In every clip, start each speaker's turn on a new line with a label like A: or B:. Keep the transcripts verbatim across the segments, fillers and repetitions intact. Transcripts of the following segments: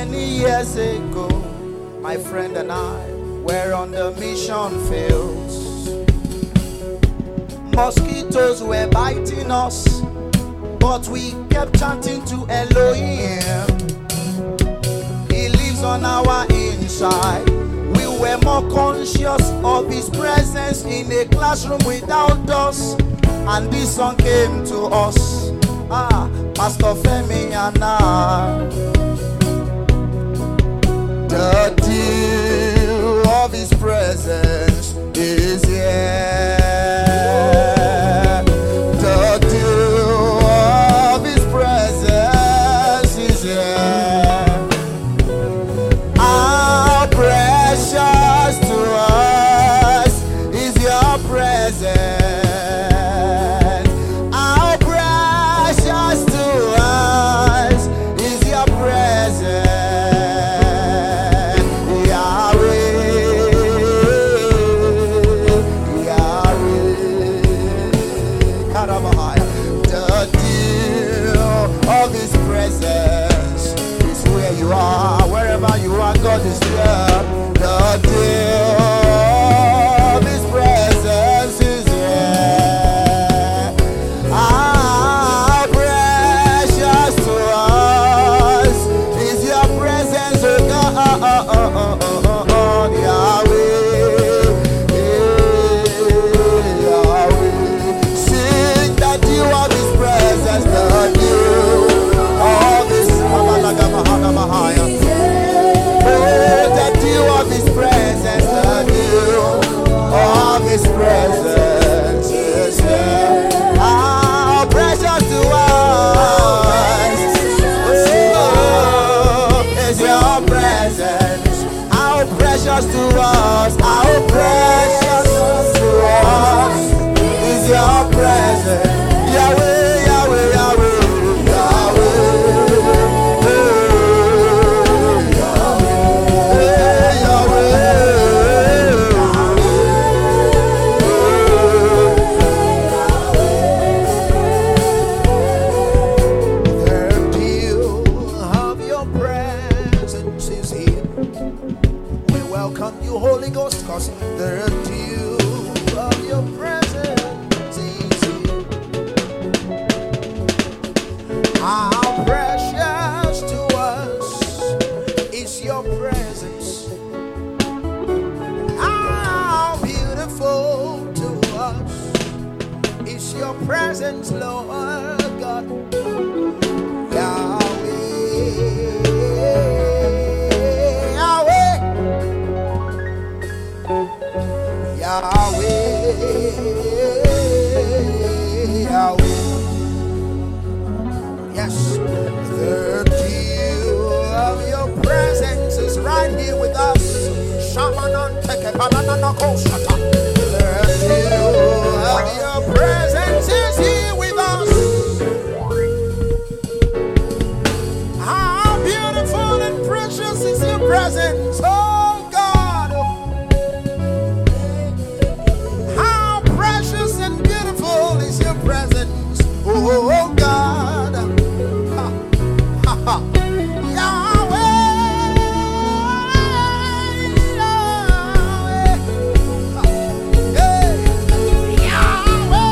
A: Many years ago, my friend and I were on the mission fields. Mosquitoes were biting us, but we kept chanting to Elohim. He lives on our inside. We were more conscious of his presence in a classroom without us. And this song came to us. Ah, Pastor Femi and I. The deal of his presence is here. The deal of his presence is here. How precious to us is your presence. How precious to us is your presence. You are, wherever you are, God is here. The deal of his presence is here. How precious to us is your presence, oh God, oh, oh, oh, oh, oh, oh, Yahweh, Yahweh. Sing the deal of his presence, the deal of his Mahaya. Oh, the dew of his presence, the dew of his presence is here. How precious to us oh, is your presence. How precious to us, how precious to us is your presence. Yahweh, Yahweh, Yahweh. Holy Ghost, cause the dew of your presence is here. How precious to us is your presence. How beautiful to us is your presence, Lord God. Yahweh, Yahweh, yes, the dew of your presence is right here with us. Shamanan Tekepanana Koshata. The dew of your presence is here with us. How beautiful and precious is your presence, oh God. Is your presence, oh God, ha, ha, ha. Yahweh, Yahweh, ha. Hey. Yahweh,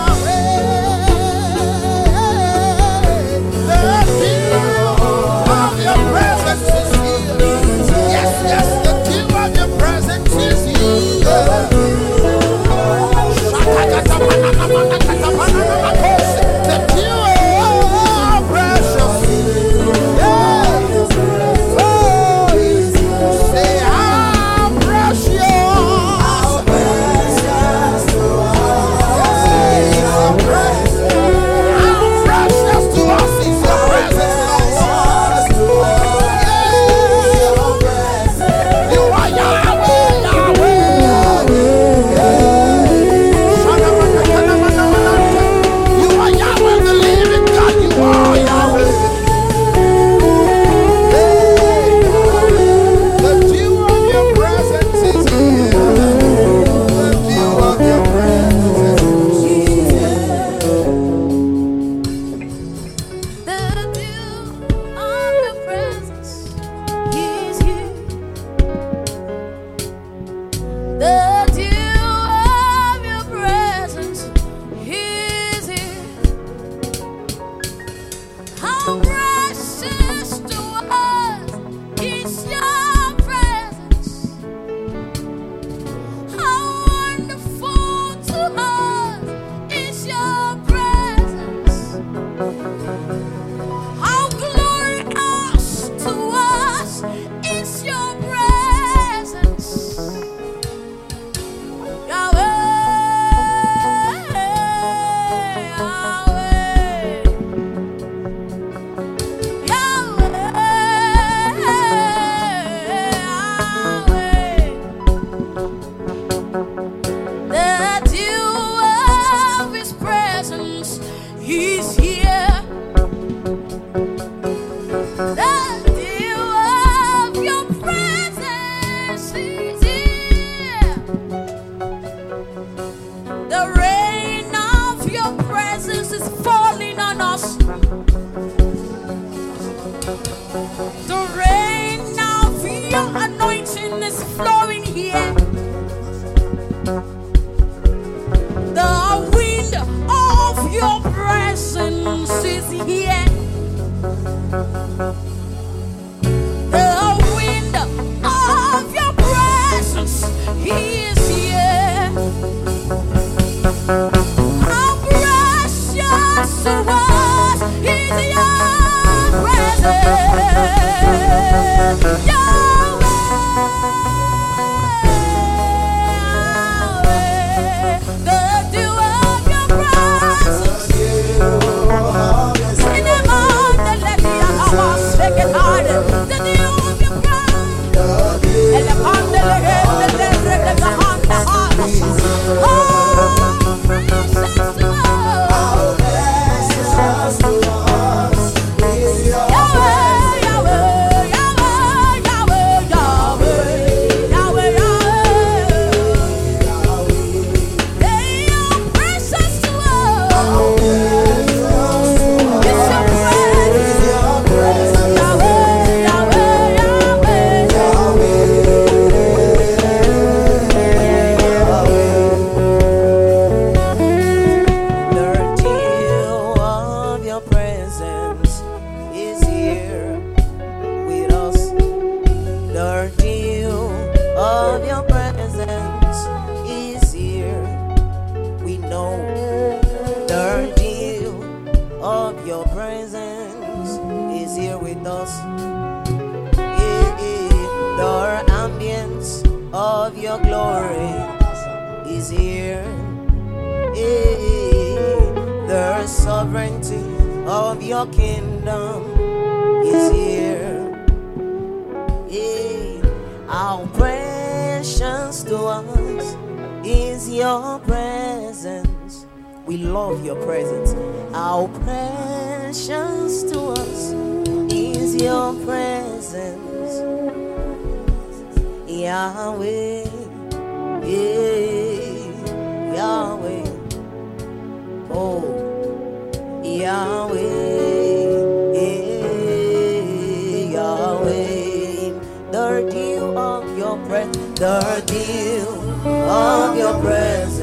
A: Yahweh, the dew of
B: here. The wind of your presence is here. How precious to us is your presence, Yahweh. The dew of your presence. In the morning, let the other take it hard. The dew of your presence. And the candle, the letter, the hand, the heart. Oh, precious to us. Yahweh, Yahweh, Yahweh, Yahweh, Yahweh, Yahweh, Yahweh. They are precious to us. It's your presence. Yahweh, Yahweh,
C: The dew of your presence is here with us. The dew of your presence is here. We know the dew of your presence is here with us. Yeah, yeah. The ambience of your glory is here. Yeah, the sovereignty of your kingdom is here. Yeah, how precious to us is your presence. We love your presence. How precious to us is your presence, Yahweh. Yeah, Yahweh. Oh, Yahweh, eh, Yahweh, the dew of your breath, the dew of your presence